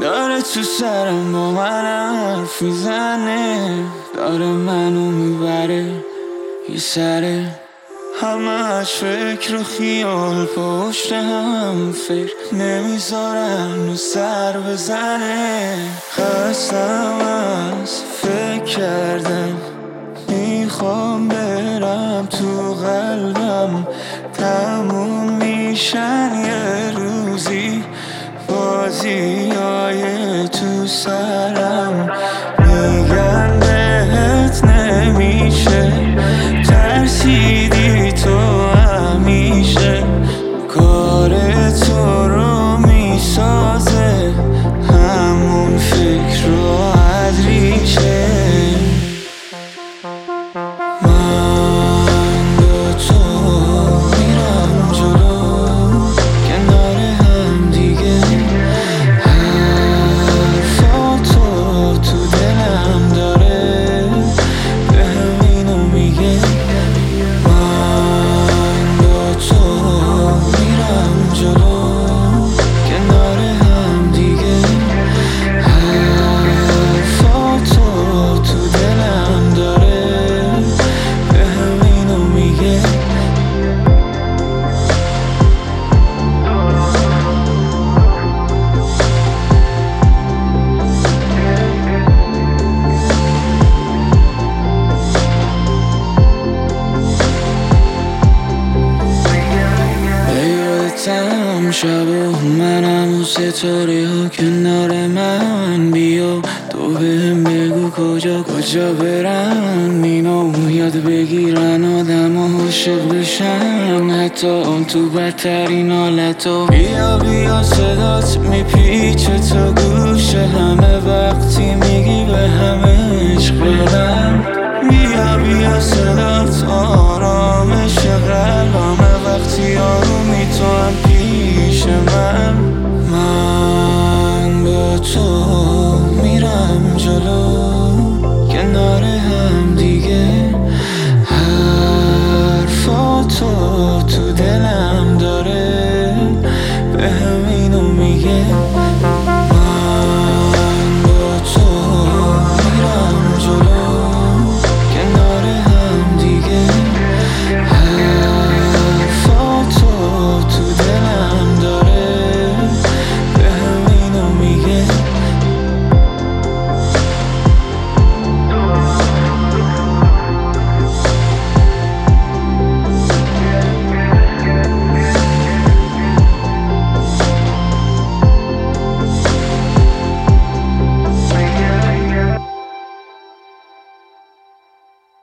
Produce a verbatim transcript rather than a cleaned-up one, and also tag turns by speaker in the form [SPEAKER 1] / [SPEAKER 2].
[SPEAKER 1] داره تو سرم با من حرف میزنه، داره منو میبره یه سره، همه‌اش فکر و خیال پشت هم، فکر نمیذارن و سر بزنه. خستم از فکر کردم، میخوام برم تو قلبم، تموم میشن یه روزی بازیای تو سرم. میگن بهت نمیشه، ترسیدی تو همیشه، کار تو رو میسازه همون فکر و ادریشه. من با تو میرم جلو کنار هم دیگه، حرفاتو تو دلم داره بهم اینو میگه. من با تو میرم جلو کنار هم دیگه، حرفاتو تو دلم داره بهم اینو میگه. یادتم شب و منم و ستاره ها کنار من، بیا تو بهم بگو کجا کجا برم، اینو یاد بگیرن آدم ها عاشق بشن، حتی اون تو بدترین حالتا. بیا بیا صدات میپیچه تا گوش همه، وقتی میگی به همه عشق برم. بیا بیا صدات آرامش قلبمه، وقتی آرومی تو هم پیش من. من با تو میرم جلو کنار هم دیگه، حرفاتو تو دلم داره بهم اینو میگه.